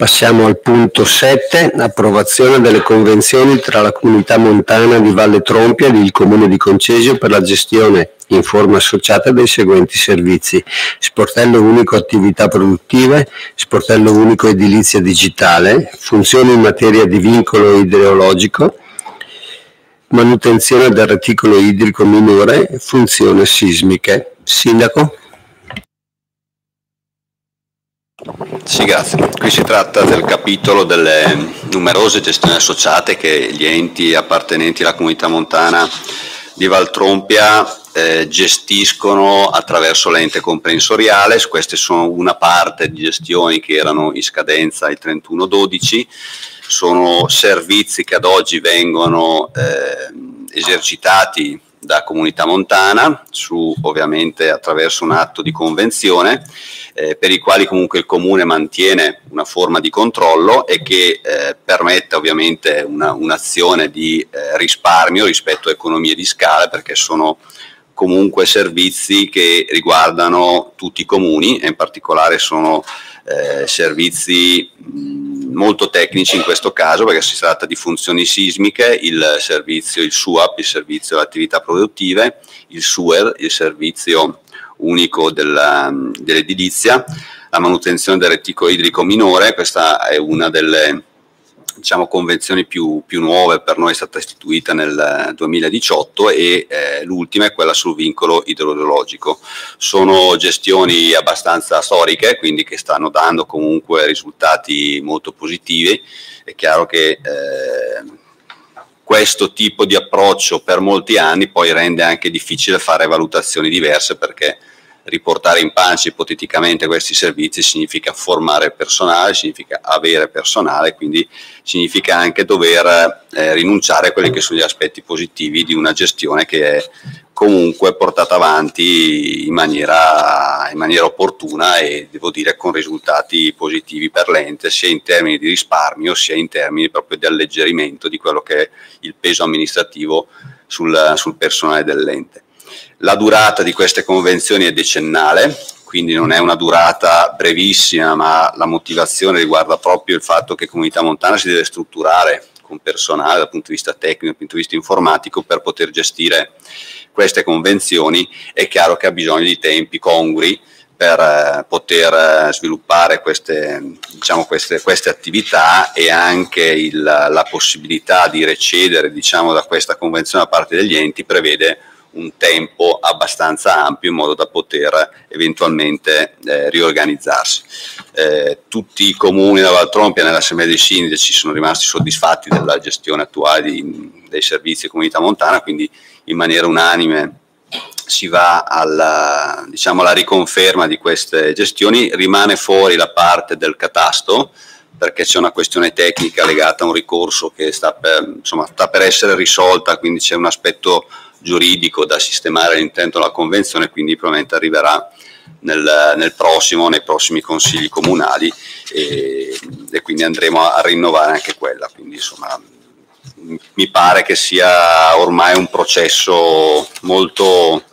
Passiamo al punto 7, approvazione delle convenzioni tra la Comunità Montana di Valle Trompia ed il Comune di Concesio per la gestione in forma associata dei seguenti servizi: sportello unico attività produttive, sportello unico edilizia digitale, funzioni in materia di vincolo idrogeologico, manutenzione del reticolo idrico minore, funzioni sismiche. Sindaco? Sì, grazie. Qui si tratta del capitolo delle numerose gestioni associate che gli enti appartenenti alla Comunità Montana di Valtrompia gestiscono attraverso l'ente comprensoriale. Queste sono una parte di gestioni che erano in scadenza il 31/12, sono servizi che ad oggi vengono esercitati da Comunità Montana, ovviamente attraverso un atto di convenzione, per i quali comunque il Comune mantiene una forma di controllo e che permette ovviamente un'azione di risparmio rispetto a economie di scala, perché sono comunque servizi che riguardano tutti i comuni e in particolare sono servizi molto tecnici in questo caso, perché si tratta di funzioni sismiche, il servizio, il SUAP, il servizio delle attività produttive, il SUER, il servizio unico dell'edilizia, la manutenzione del reticolo idrico minore. Questa è una delle convenzioni più nuove per noi, è stata istituita nel 2018 e l'ultima è quella sul vincolo idrogeologico. Sono gestioni abbastanza storiche, quindi che stanno dando comunque risultati molto positivi. È chiaro che questo tipo di approccio per molti anni poi rende anche difficile fare valutazioni diverse, perché riportare in pancia ipoteticamente questi servizi significa formare personale, significa avere personale, quindi significa anche dover rinunciare a quelli che sono gli aspetti positivi di una gestione che è comunque portata avanti in maniera opportuna e devo dire con risultati positivi per l'ente, sia in termini di risparmio sia in termini proprio di alleggerimento di quello che è il peso amministrativo sul personale dell'ente. La durata di queste convenzioni è decennale, quindi non è una durata brevissima, ma la motivazione riguarda proprio il fatto che Comunità Montana si deve strutturare con personale dal punto di vista tecnico, dal punto di vista informatico, per poter gestire queste convenzioni. È chiaro che ha bisogno di tempi congrui per poter sviluppare queste attività, e anche la possibilità di recedere da questa convenzione da parte degli enti prevede un tempo abbastanza ampio in modo da poter eventualmente riorganizzarsi. Tutti i comuni da Valtrompia nell'assemblea dei sindaci sono rimasti soddisfatti della gestione attuale dei servizi di Comunità Montana, quindi in maniera unanime si va alla riconferma di queste gestioni. Rimane fuori la parte del catasto, perché c'è una questione tecnica legata a un ricorso che sta per essere risolta, quindi c'è un aspetto giuridico da sistemare all'interno della convenzione, quindi probabilmente arriverà nei prossimi consigli comunali e quindi andremo a rinnovare anche quella. Quindi mi pare che sia ormai un processo molto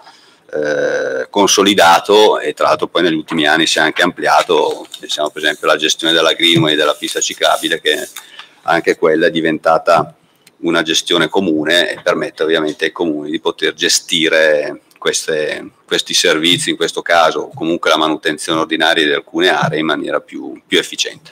consolidato, e tra l'altro poi negli ultimi anni si è anche ampliato. Pensiamo per esempio alla gestione della Greenway, della pista ciclabile, che anche quella è diventata una gestione comune e permette ovviamente ai comuni di poter gestire questi servizi, in questo caso, o comunque la manutenzione ordinaria di alcune aree, in maniera più efficiente.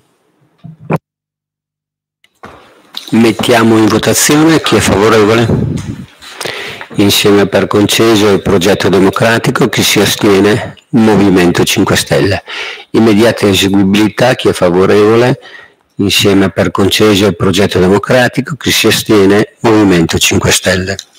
Mettiamo in votazione. Chi è favorevole? Insieme per Concesio e Progetto Democratico. Chi si astiene? Movimento 5 Stelle. Immediata eseguibilità. Chi è favorevole? Insieme per Concesio e Progetto Democratico. Chi si astiene? Movimento 5 Stelle.